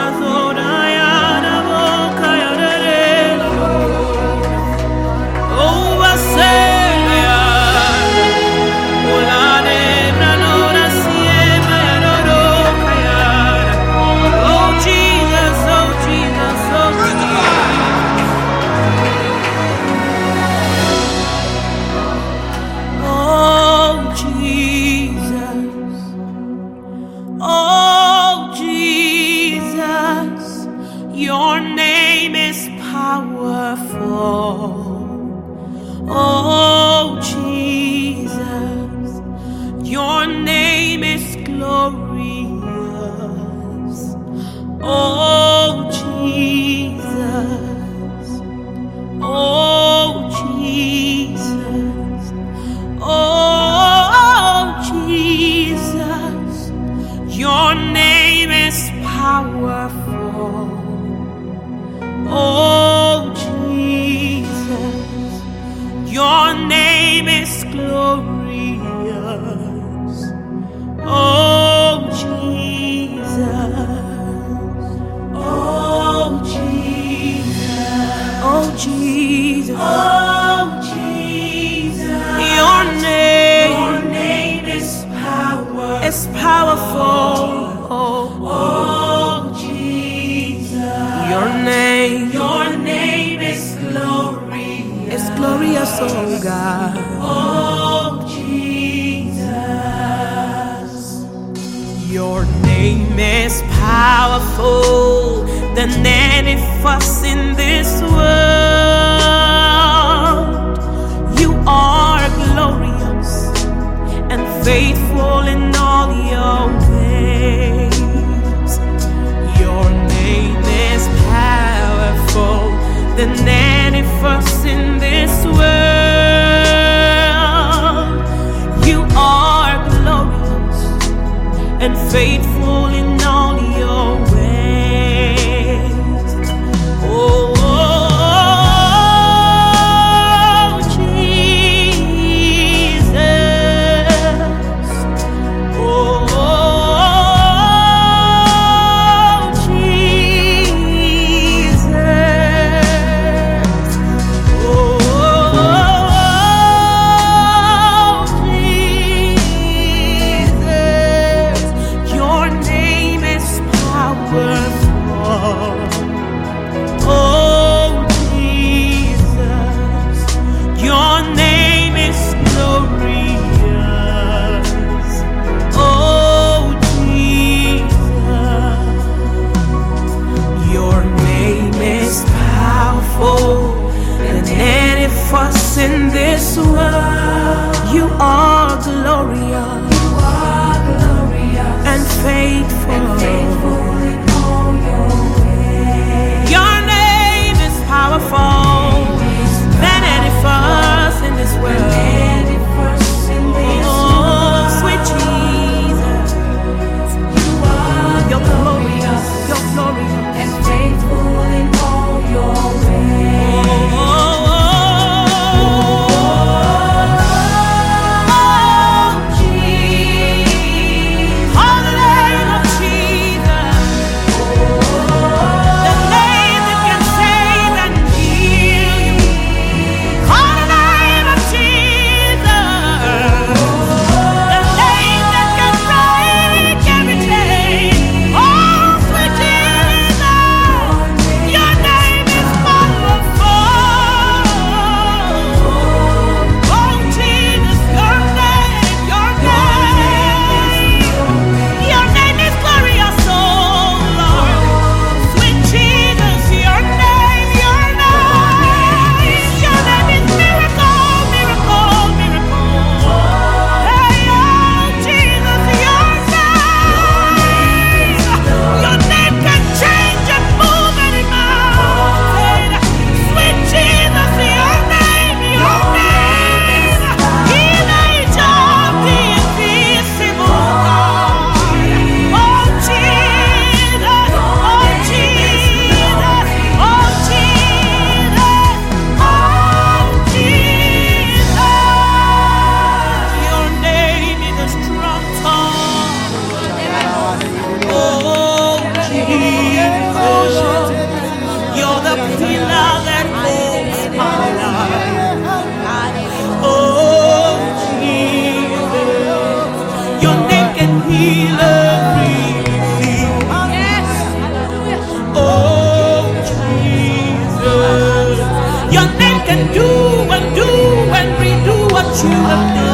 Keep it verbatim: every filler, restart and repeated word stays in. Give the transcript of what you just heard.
Your name is powerful. Oh, Jesus, your name is glorious. Oh, Jesus, oh, Jesus, oh, Jesus, your name is powerful. Oh, Jesus, your name is glorious. Oh, Jesus, oh, Jesus, oh, Jesus, oh, Jesus, your name, your name is power, is powerful. Oh, oh, Jesus, your name, your name is glorious, is glorious, oh God. Oh, Jesus, your name is powerful than any fuss in this world. You are glorious and faithful in all your ways. Your name is powerful than any fuss in this world. You are glorious and faithful in all your ways. Oh, oh, Jesus. Oh, Jesus. Oh, Jesus. Your name is powerful. Oh, Jesus, your name is glorious. Oh, Jesus, your name is powerful than any fuss in this world. You are glorious, you are glorious and faithful, and faithful in all your ways. Your name is powerful than any fuss in this world. Oh, sweet Jesus, you are you're glorious, you're glorious and faithful in all your ways. Oh, heal everything. Yes. Oh, Jesus. Your name can do and do and redo what you have done.